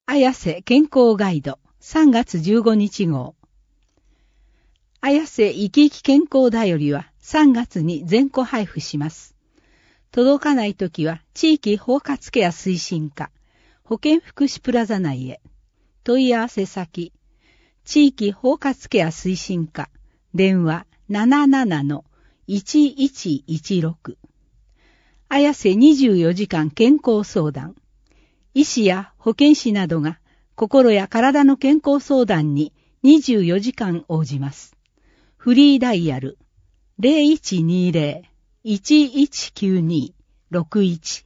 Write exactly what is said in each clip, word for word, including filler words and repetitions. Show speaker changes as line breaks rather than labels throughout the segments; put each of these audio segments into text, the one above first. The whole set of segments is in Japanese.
綾瀬健康ガイドさんがつじゅうごにち号。綾瀬生き生き健康だよりはさんがつに全個配布します。届かないときは地域包括ケア推進課、保健福祉プラザ内へ。問い合わせ先、地域包括ケア推進課、電話 ななななのいちいちいちろく。綾瀬にじゅうよじかん健康相談。医師や保健師などが心や体の健康相談ににじゅうよじかん応じます。フリーダイヤル ゼロいちにゼロ いちいちきゅうに ろくいち。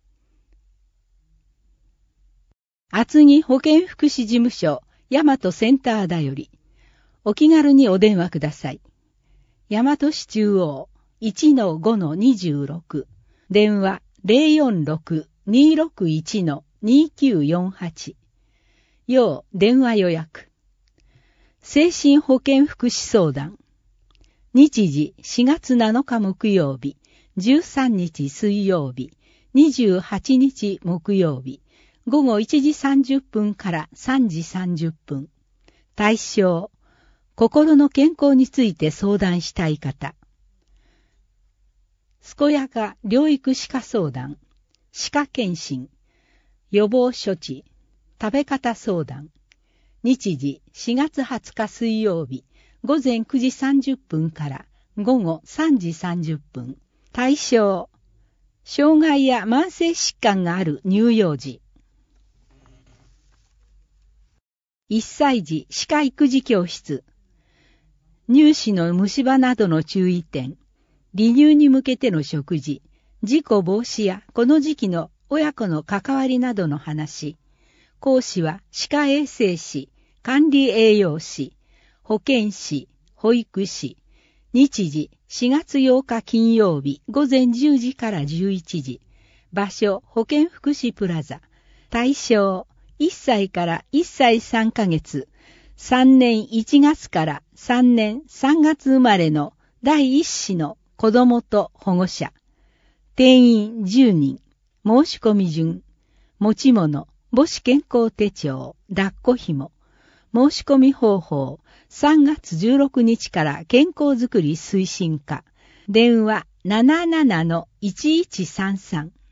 厚木保健福祉事務所大和センターだよりお気軽にお電話ください。大和市中央 いちのごのにじゅうろく 電話 ゼロよんろく にろくいち にきゅうよんはち。要電話予約。精神保健福祉相談。日時しがつなのか木曜日、じゅうさんにち水曜日、にじゅうはちにち木曜日、ごごいちじさんじゅっぷんからさんじさんじゅっぷん。対象、心の健康について相談したい方。健やか療育歯科相談、歯科検診、予防処置、食べ方相談。日時しがつはつか水曜日、ごぜんくじさんじゅっぷんからごごさんじさんじゅっぷん。対象、障害や慢性疾患がある乳幼児。いっさい児歯科育児教室。乳歯の虫歯などの注意点、離乳に向けての食事、事故防止やこの時期の親子の関わりなどの話。講師は歯科衛生士、管理栄養士、保健師、保育士。日時しがつようか金曜日ごぜんじゅうじからじゅういちじ。場所保健福祉プラザ。対象いっさいからいっさいさんかげつ。さんねんいちがつからさんねんさんがつ生まれのだいいっ子の子供と保護者。定員じゅうにん。申し込み順。持ち物、母子健康手帳、抱っこ紐。申し込み方法、さんがつじゅうろくにちから健康づくり推進課。電話 ななななのいちいちさんさん。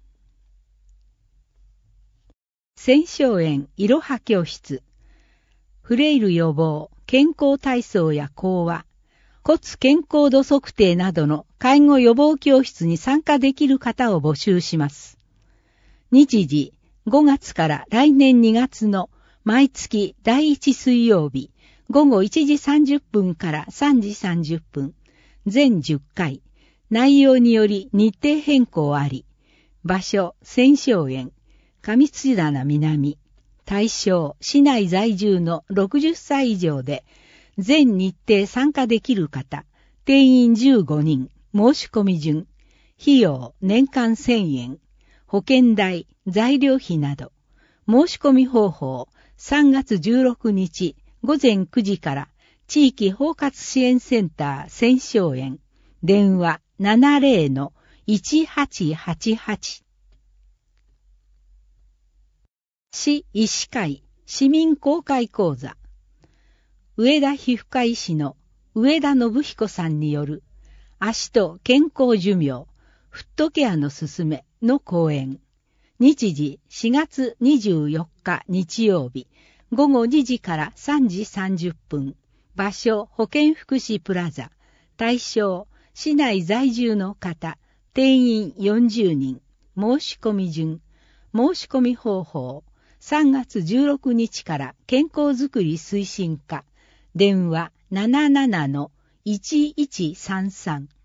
仙翔園いろは教室。フレイル予防、健康体操や講話、骨健康度測定などの介護予防教室に参加できる方を募集します。日時、ごがつから来年にがつの毎月だいいち水曜日、ごごいちじさんじゅっぷんからさんじさんじゅっぷん、全じゅっかい、内容により日程変更あり、場所、仙翔園、上土棚南、対象、市内在住のろくじゅっさい以上で、全日程参加できる方、定員じゅうごにん、申し込み順、費用年間せんえん、保険代、材料費など、申し込み方法、さんがつじゅうろくにちごぜんくじから地域包括支援センター仙翔園、電話 ななゼロのいちはちはちはち。市医師会市民公開講座。上田皮膚科医師の上田信彦さんによる足と健康寿命、フットケアのすすめの講演。日時しがつにじゅうよっか日曜日、ごごにじからさんじさんじゅっぷん。場所保健福祉プラザ。対象市内在住の方、定員よんじゅうにん。申し込み順。申し込み方法。さんがつじゅうろくにちから健康づくり推進課。電話 ななななのいちいちさんさん。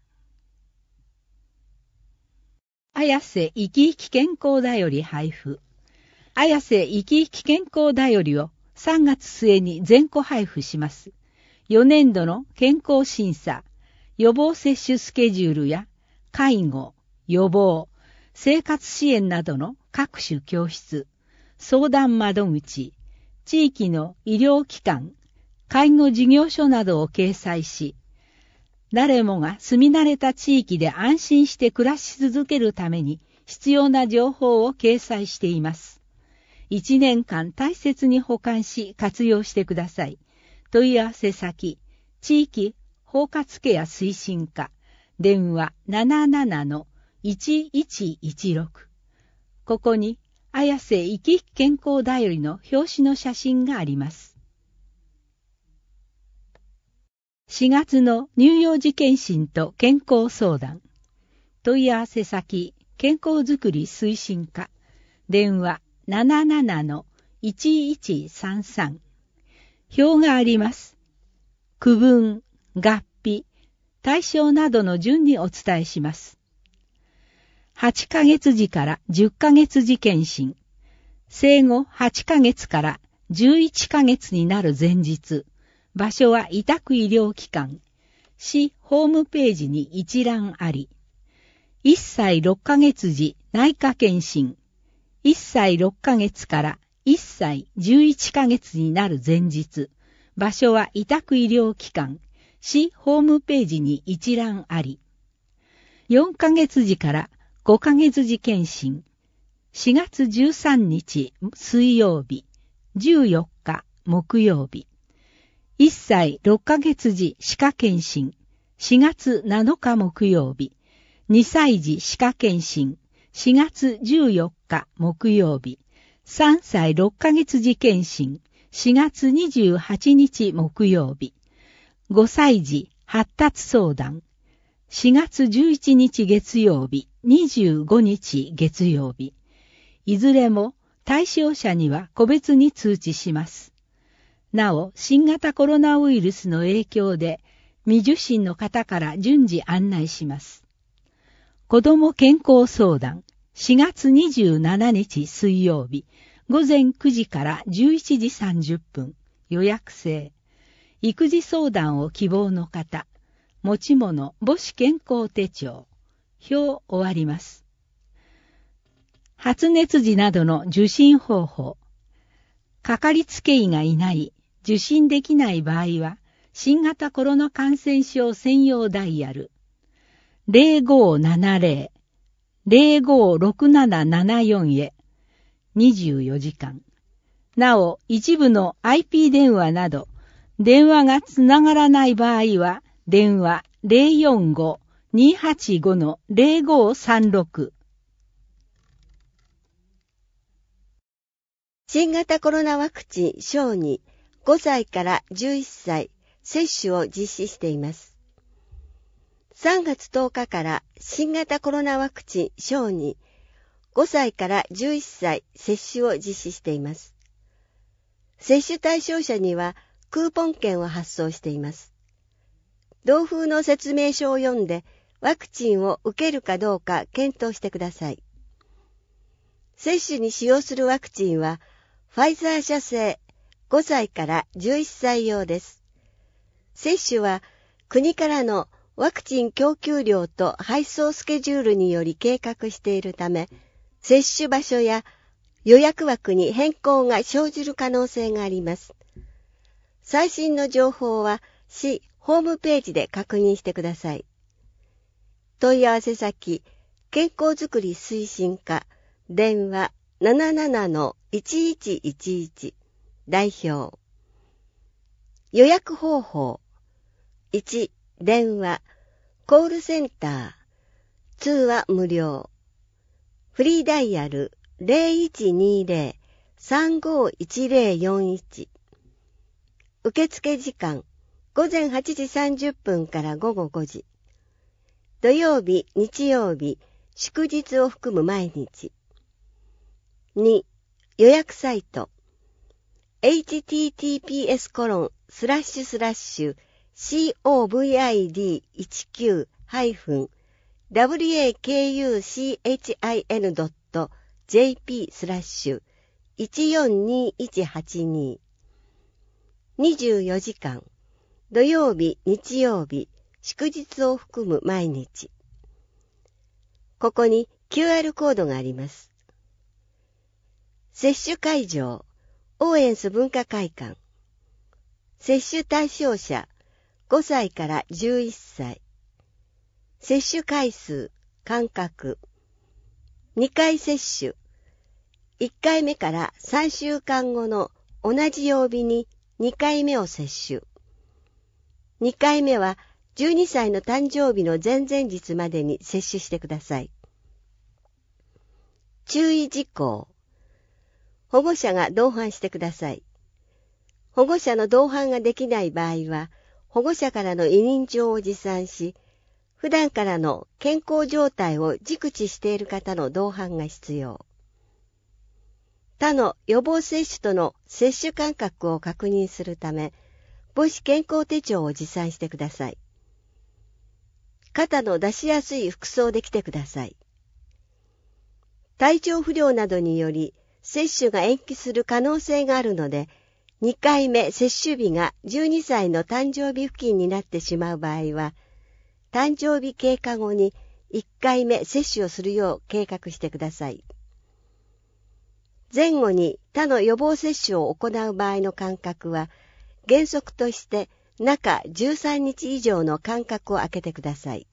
綾瀬生き生き健康だより配布。綾瀬生き生き健康だよりをさんがつ末に全個配布します。よねんどの健康審査、予防接種スケジュールや介護、予防、生活支援などの各種教室、相談窓口、地域の医療機関、介護事業所などを掲載し、誰もが住み慣れた地域で安心して暮らし続けるために必要な情報を掲載しています。 いちねんかん大切に保管し活用してください。問い合わせ先、地域包括ケア推進課、電話 ななななのいちいちいちろく。ここに、綾瀬生き生き健康だよりの表紙の写真があります。しがつの乳幼児健診と健康相談。問い合わせ先、健康づくり推進課、電話 ななななのいちいちさんさん。表があります。区分、合併、対象などの順にお伝えします。はちかげつ時からじゅっかげつ時検診。生後はちかげつからじゅういっかげつになる前日。場所は委託医療機関。市ホームページに一覧あり。いっさいろっかげつ時内科検診。いっさいろっかげつからいっさいじゅういっかげつになる前日。場所は委託医療機関。市ホームページに一覧あり。よんかげつ時からごかげつ時検診。しがつじゅうさんにち水曜日、じゅうよっか木曜日。いっさいろっかげつ時歯科検診。しがつなのか木曜日。にさい児歯科検診。しがつじゅうよっか木曜日。さんさいろっかげつ時検診。しがつにじゅうはちにち木曜日。ごさい児発達相談。しがつじゅういちにち月曜日、にじゅうごにち月曜日。いずれも対象者には個別に通知します。なお、新型コロナウイルスの影響で、未受診の方から順次案内します。子ども健康相談、しがつにじゅうしちにち水曜日、ごぜんくじからじゅういちじさんじゅっぷん、予約制。育児相談を希望の方、持ち物母子健康手帳、表終わります。発熱時などの受診方法。かかりつけ医がいない、受診できない場合は、新型コロナ感染症専用ダイヤル、ゼロごーななゼロ、ゼロごーろくななななよん へ、にじゅうよじかん。なお、一部の アイピー 電話など、電話がつながらない場合は、電話 ゼロよんごーにーはちごのゼロごーさんろく。
新型コロナワクチン小児ごさいからじゅういっさい接種を実施しています。さんがつとおかから新型コロナワクチン小児ごさいからじゅういっさい接種を実施しています。接種対象者にはクーポン券を発送しています。同封の説明書を読んでワクチンを受けるかどうか検討してください。接種に使用するワクチンはファイザー社製ごさいからじゅういっさい用です。接種は国からのワクチン供給量と配送スケジュールにより計画しているため、接種場所や予約枠に変更が生じる可能性があります。最新の情報は市ホームページで確認してください。問い合わせ先、健康づくり推進課、電話 ななななのいちいちいちいち 代表。予約方法。いち、電話、コールセンター、通話無料。フリーダイヤル ゼロいちにゼロ さんごいちゼロよんいち。受付時間、ごぜんはちじさんじゅっぷんからごごごじ。土曜日、日曜日、祝日を含む毎日。に、予約サイト。エイチティーティーピーエスコロンスラッシュスラッシュ シーオーブイアイディーいちきゅう ハイフン ダブリューエーケーユーシーエイチアイエヌ ドット ジェーピー スラッシュ いちよんにいちはちに。にじゅうよじかん、土曜日、日曜日、祝日を含む毎日。ここに キューアール コードがあります。接種会場、オーエンス文化会館。接種対象者、ごさいからじゅういっさい。接種回数、間隔。にかい接種。 いっかいめからさんしゅうかんごの同じ曜日ににかいめを接種。にかいめはじゅうにさいの誕生日の前々日までに接種してください。注意事項。保護者が同伴してください。保護者の同伴ができない場合は、保護者からの委任状を持参し、普段からの健康状態を熟知している方の同伴が必要。他の予防接種との接種間隔を確認するため、母子健康手帳を持参してください。肩の出しやすい服装で来てください。体調不良などにより接種が延期する可能性があるので、にかいめ接種日がじゅうにさいの誕生日付近になってしまう場合は、誕生日経過後にいっかいめ接種をするよう計画してください。前後に他の予防接種を行う場合の間隔は、原則として中じゅうさんにち以上の間隔を空けてください。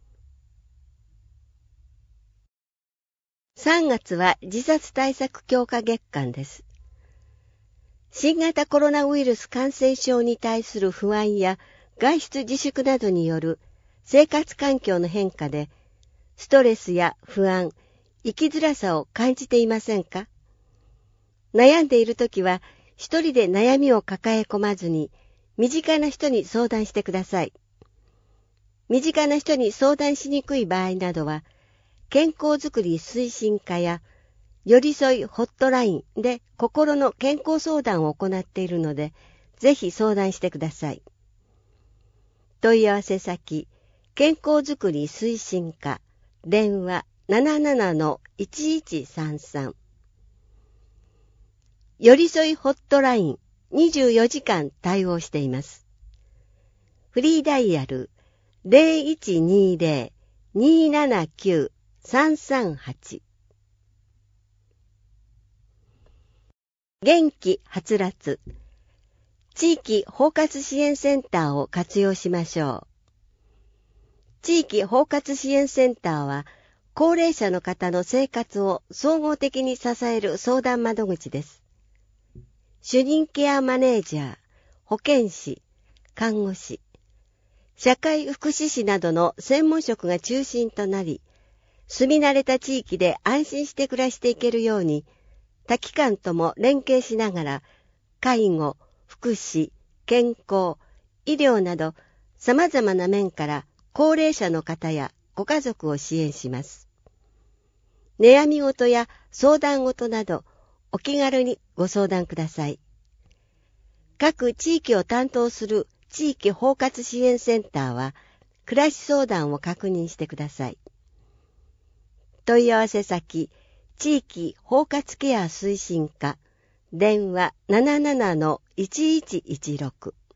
さんがつは自殺対策強化月間です。新型コロナウイルス感染症に対する不安や外出自粛などによる生活環境の変化で、ストレスや不安、生きづらさを感じていませんか？悩んでいるときは、一人で悩みを抱え込まずに、身近な人に相談してください。身近な人に相談しにくい場合などは、健康づくり推進課や、寄り添いホットラインで心の健康相談を行っているので、ぜひ相談してください。問い合わせ先、健康づくり推進課、電話 ななななのいちいちさんさん。寄り添いホットラインにじゅうよじかん対応しています。フリーダイヤル ゼロいちにゼロ にーななきゅう さんさんはち。元気はつらつ。地域包括支援センターを活用しましょう。地域包括支援センターは、高齢者の方の生活を総合的に支える相談窓口です。主任ケアマネージャー、保健師、看護師、社会福祉士などの専門職が中心となり、住み慣れた地域で安心して暮らしていけるように、他機関とも連携しながら、介護、福祉、健康、医療など様々な面から高齢者の方やご家族を支援します。悩み事や相談事など、お気軽にご相談ください。各地域を担当する地域包括支援センターは、暮らし相談を確認してください。問い合わせ先、地域包括ケア推進課、電話 ななななのいちいちいちろく。